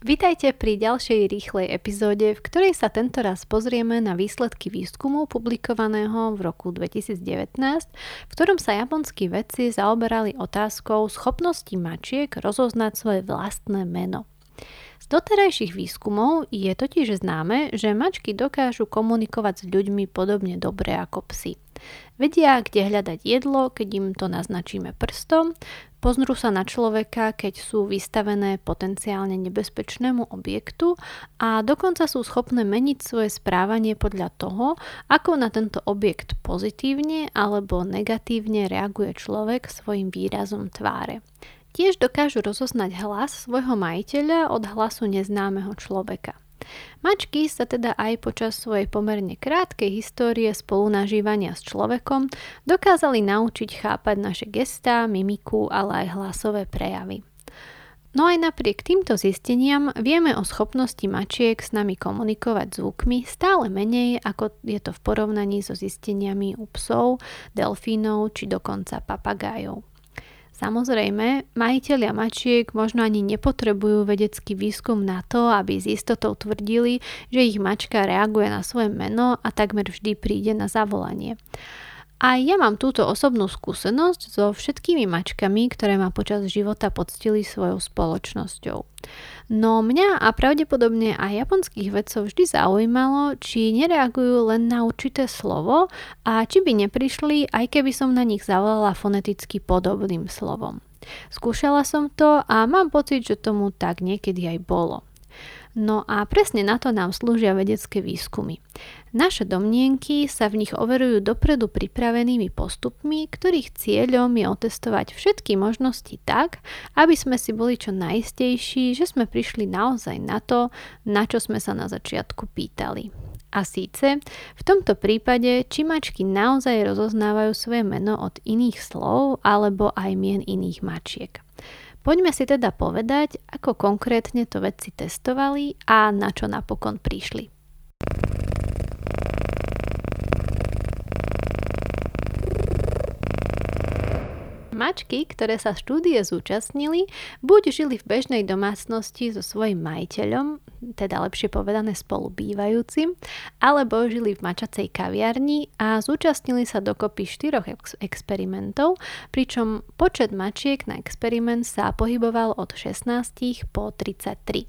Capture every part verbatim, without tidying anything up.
Vitajte pri ďalšej rýchlej epizóde, v ktorej sa tentoraz pozrieme na výsledky výskumu publikovaného v roku dvetisícdevätnásť, v ktorom sa japonskí vedci zaoberali otázkou schopnosti mačiek rozoznať svoje vlastné meno. Z doterajších výskumov je totiž známe, že mačky dokážu komunikovať s ľuďmi podobne dobre ako psi. Vedia, kde hľadať jedlo, keď im to naznačíme prstom, pozrú sa na človeka, keď sú vystavené potenciálne nebezpečnému objektu a dokonca sú schopné meniť svoje správanie podľa toho, ako na tento objekt pozitívne alebo negatívne reaguje človek svojim výrazom tváre. Tiež dokážu rozoznať hlas svojho majiteľa od hlasu neznámeho človeka. Mačky sa teda aj počas svojej pomerne krátkej histórie spolunažívania s človekom dokázali naučiť chápať naše gestá, mimiku, ale aj hlasové prejavy. No aj napriek týmto zisteniam vieme o schopnosti mačiek s nami komunikovať zvukmi stále menej, ako je to v porovnaní so zisteniami u psov, delfínov či dokonca papagájov. Samozrejme, majitelia mačiek možno ani nepotrebujú vedecký výskum na to, aby s istotou tvrdili, že ich mačka reaguje na svoje meno a takmer vždy príde na zavolanie. A ja mám túto osobnú skúsenosť so všetkými mačkami, ktoré ma počas života poctili svojou spoločnosťou. No mňa a pravdepodobne aj japonských vedcov vždy zaujímalo, či nereagujú len na určité slovo a či by neprišli, aj keby som na nich zavolala foneticky podobným slovom. Skúšala som to a mám pocit, že tomu tak niekedy aj bolo. No a presne na to nám slúžia vedecké výskumy. Naše domnienky sa v nich overujú dopredu pripravenými postupmi, ktorých cieľom je otestovať všetky možnosti tak, aby sme si boli čo najistejší, že sme prišli naozaj na to, na čo sme sa na začiatku pýtali. A síce, v tomto prípade, či mačky naozaj rozoznávajú svoje meno od iných slov alebo aj mien iných mačiek. Poďme si teda povedať, ako konkrétne to vedci testovali a na čo napokon prišli. Mačky, ktoré sa štúdie zúčastnili, buď žili v bežnej domácnosti so svojím majiteľom, teda lepšie povedané spolubývajúcim, alebo žili v mačacej kaviarni a zúčastnili sa dokopy štyroch ex- experimentov, pričom počet mačiek na experiment sa pohyboval od šestnásť po tridsaťtri.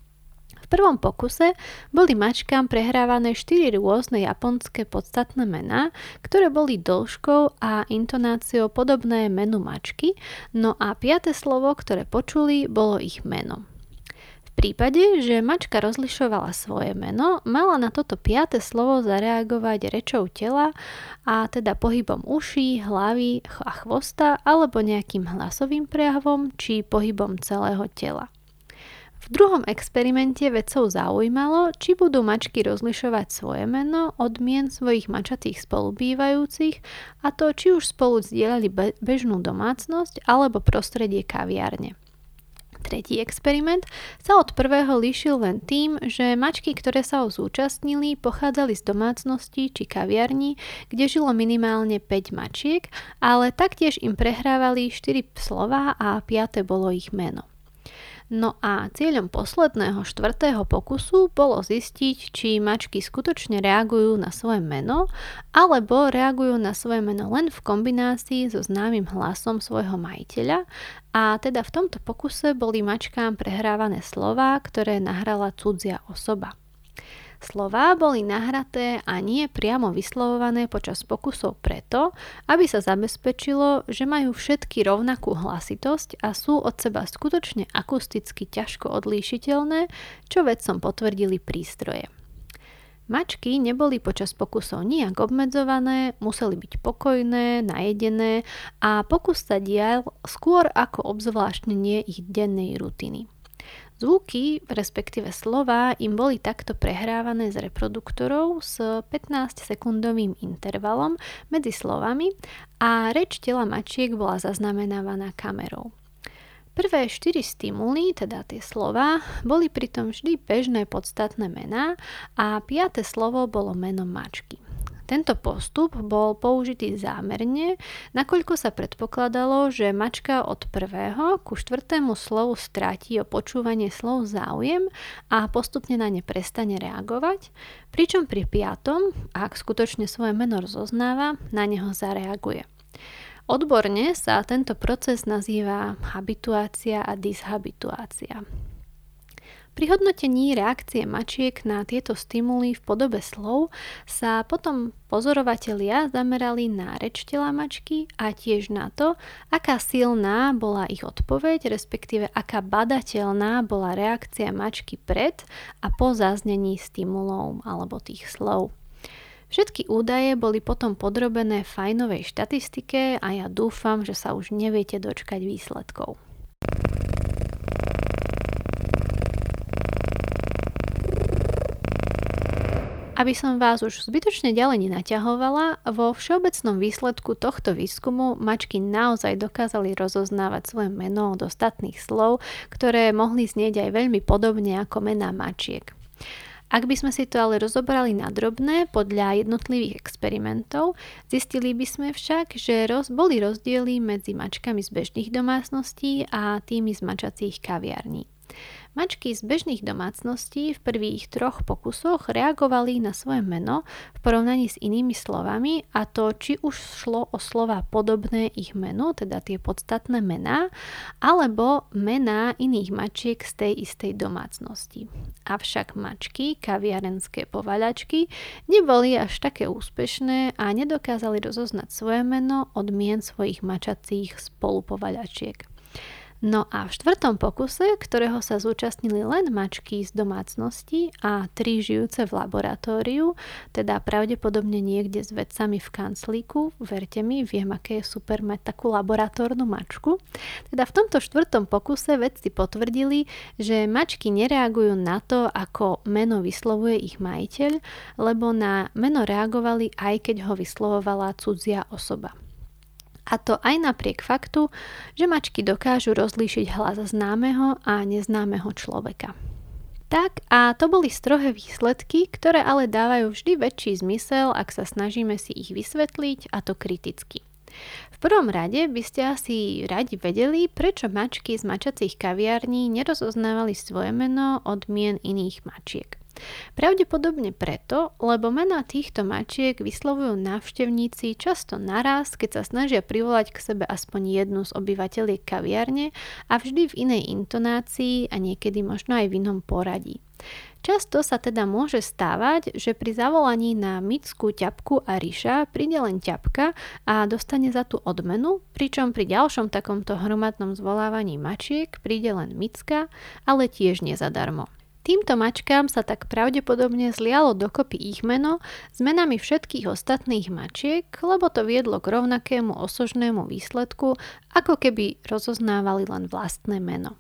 V prvom pokuse boli mačkám prehrávané štyri rôzne japonské podstatné mená, ktoré boli dĺžkou a intonáciou podobné menu mačky, no a piate slovo, ktoré počuli, bolo ich meno. V prípade, že mačka rozlišovala svoje meno, mala na toto piate slovo zareagovať rečou tela, a teda pohybom uší, hlavy a chvosta alebo nejakým hlasovým prejavom či pohybom celého tela. V druhom experimente vedcov zaujímalo, či budú mačky rozlišovať svoje meno od mien svojich mačatých spolubývajúcich, a to či už spolu zdieľali be- bežnú domácnosť alebo prostredie kaviárne. Tretí experiment sa od prvého líšil len tým, že mačky, ktoré sa ho zúčastnili, pochádzali z domácnosti či kaviarní, kde žilo minimálne päť mačiek, ale taktiež im prehrávali štyri slová a piate bolo ich meno. No a cieľom posledného štvrtého pokusu bolo zistiť, či mačky skutočne reagujú na svoje meno, alebo reagujú na svoje meno len v kombinácii so známym hlasom svojho majiteľa, a teda v tomto pokuse boli mačkám prehrávané slová, ktoré nahrala cudzia osoba. Slová boli nahraté a nie priamo vyslovované počas pokusov preto, aby sa zabezpečilo, že majú všetky rovnakú hlasitosť a sú od seba skutočne akusticky ťažko odlíšiteľné, čo vedcom potvrdili prístroje. Mačky neboli počas pokusov nijak obmedzované, museli byť pokojné, najedené a pokus sa dial skôr ako obzvláštnenie ich dennej rutiny. Zvuky, respektíve slová, im boli takto prehrávané z reproduktorov s pätnásťsekundovým intervalom medzi slovami a reč tela mačiek bola zaznamenávaná kamerou. Prvé štyri stimuly, teda tie slová, boli pritom vždy bežné podstatné mená a piate slovo bolo meno mačky. Tento postup bol použitý zámerne, nakoľko sa predpokladalo, že mačka od prvého ku štvrtému slovu stráti o počúvanie slov záujem a postupne na ne prestane reagovať, pričom pri piatom, ak skutočne svoje meno rozoznáva, na neho zareaguje. Odborne sa tento proces nazýva habituácia a dishabituácia. Pri hodnotení reakcie mačiek na tieto stimuly v podobe slov sa potom pozorovatelia zamerali na reč tela mačky a tiež na to, aká silná bola ich odpoveď, respektíve aká badateľná bola reakcia mačky pred a po zaznení stimulov alebo tých slov. Všetky údaje boli potom podrobené fajnovej štatistike a ja dúfam, že sa už neviete dočkať výsledkov. Aby som vás už zbytočne ďalej nenaťahovala, vo všeobecnom výsledku tohto výskumu mačky naozaj dokázali rozoznávať svoje meno od ostatných slov, ktoré mohli znieť aj veľmi podobne ako mená mačiek. Ak by sme si to ale rozobrali na drobné podľa jednotlivých experimentov, zistili by sme však, že roz, boli rozdiely medzi mačkami z bežných domácností a tými z mačacích kaviarní. Mačky z bežných domácností v prvých troch pokusoch reagovali na svoje meno v porovnaní s inými slovami, a to či už šlo o slova podobné ich menu, teda tie podstatné mená, alebo mená iných mačiek z tej istej domácnosti. Avšak mačky, kaviarenské povaľačky, neboli až také úspešné a nedokázali rozoznať svoje meno od mien svojich mačacích spolupovaľačiek. No a v štvrtom pokuse, ktorého sa zúčastnili len mačky z domácnosti a tri žijúce v laboratóriu, teda pravdepodobne niekde s vedcami v kanclíku, verte mi, viem, aké je super mať takú laboratórnu mačku. Teda v tomto štvrtom pokuse vedci potvrdili, že mačky nereagujú na to, ako meno vyslovuje ich majiteľ, lebo na meno reagovali aj keď ho vyslovovala cudzia osoba. A to aj napriek faktu, že mačky dokážu rozlíšiť hlas známeho a neznámeho človeka. Tak a to boli strohé výsledky, ktoré ale dávajú vždy väčší zmysel, ak sa snažíme si ich vysvetliť, a to kriticky. V prvom rade by ste asi radi vedeli, prečo mačky z mačacích kaviarní nerozoznávali svoje meno od mien iných mačiek. Pravdepodobne preto, lebo mená týchto mačiek vyslovujú návštevníci často naraz, keď sa snažia privolať k sebe aspoň jednu z obyvateľiek kaviarne a vždy v inej intonácii a niekedy možno aj v inom poradí. Často sa teda môže stávať, že pri zavolaní na Micku, Ťapku a Ríša príde len Ťapka a dostane za tú odmenu, pričom pri ďalšom takomto hromadnom zvolávaní mačiek príde len Micka, ale tiež nie zadarmo. Týmto mačkám sa tak pravdepodobne zlialo dokopy ich meno s menami všetkých ostatných mačiek, lebo to viedlo k rovnakému osožnému výsledku, ako keby rozoznávali len vlastné meno.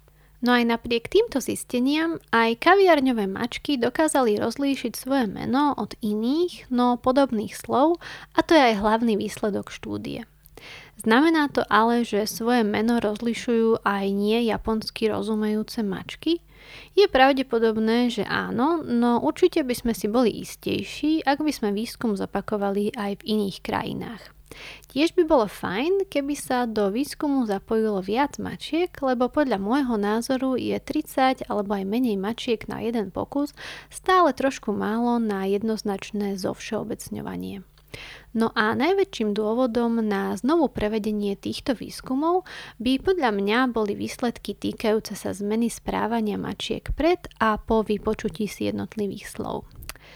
No aj napriek týmto zisteniam aj kaviarňové mačky dokázali rozlíšiť svoje meno od iných, no podobných slov, a to je aj hlavný výsledok štúdie. Znamená to ale, že svoje meno rozlišujú aj nie japonsky rozumejúce mačky? Je pravdepodobné, že áno, no určite by sme si boli istejší, ak by sme výskum zopakovali aj v iných krajinách. Tiež by bolo fajn, keby sa do výskumu zapojilo viac mačiek, lebo podľa môjho názoru je tridsať alebo aj menej mačiek na jeden pokus stále trošku málo na jednoznačné zovšeobecňovanie. No a najväčším dôvodom na znovu prevedenie týchto výskumov by podľa mňa boli výsledky týkajúce sa zmeny správania mačiek pred a po vypočutí si jednotlivých slov.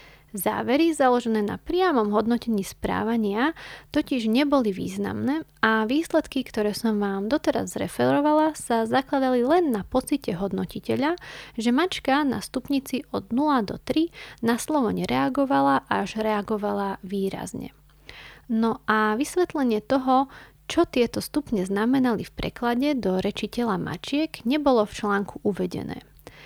Závery založené na priamom hodnotení správania totiž neboli významné a výsledky, ktoré som vám doteraz zreferovala, sa zakladali len na pocite hodnotiteľa, že mačka na stupnici od nula do tri na slovo nereagovala, až reagovala výrazne. No a vysvetlenie toho, čo tieto stupne znamenali v preklade do reči tela mačiek, nebolo v článku uvedené.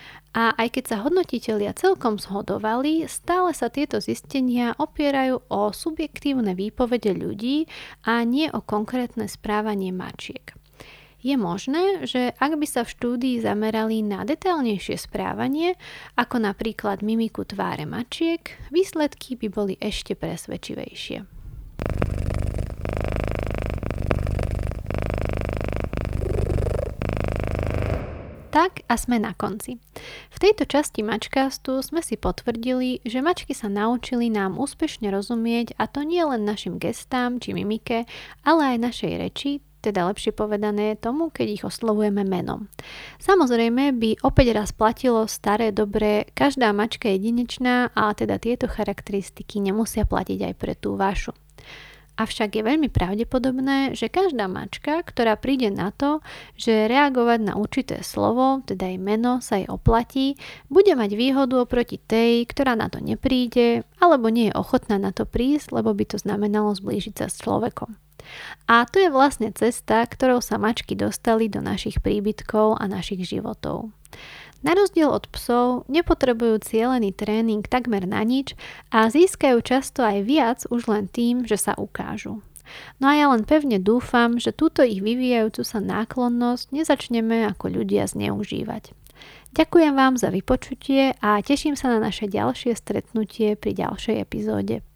A aj keď sa hodnotitelia celkom zhodovali, stále sa tieto zistenia opierajú o subjektívne výpovede ľudí a nie o konkrétne správanie mačiek. Je možné, že ak by sa v štúdii zamerali na detailnejšie správanie, ako napríklad mimiku tváre mačiek, výsledky by boli ešte presvedčivejšie. Tak a sme na konci. V tejto časti Mačkastu sme si potvrdili, že mačky sa naučili nám úspešne rozumieť, a to nie len našim gestám či mimike, ale aj našej reči, teda lepšie povedané tomu, keď ich oslovujeme menom. Samozrejme by opäť raz platilo staré dobré, každá mačka je jedinečná, ale teda tieto charakteristiky nemusia platiť aj pre tú vašu. Avšak je veľmi pravdepodobné, že každá mačka, ktorá príde na to, že reagovať na určité slovo, teda aj meno, sa jej oplatí, bude mať výhodu oproti tej, ktorá na to nepríde, alebo nie je ochotná na to prísť, lebo by to znamenalo zblížiť sa s človekom. A to je vlastne cesta, ktorou sa mačky dostali do našich príbytkov a našich životov. Na rozdiel od psov nepotrebujú cielený tréning takmer na nič a získajú často aj viac už len tým, že sa ukážu. No a ja len pevne dúfam, že túto ich vyvíjajúcu sa náklonnosť nezačneme ako ľudia zneužívať. Ďakujem vám za vypočutie a teším sa na naše ďalšie stretnutie pri ďalšej epizóde.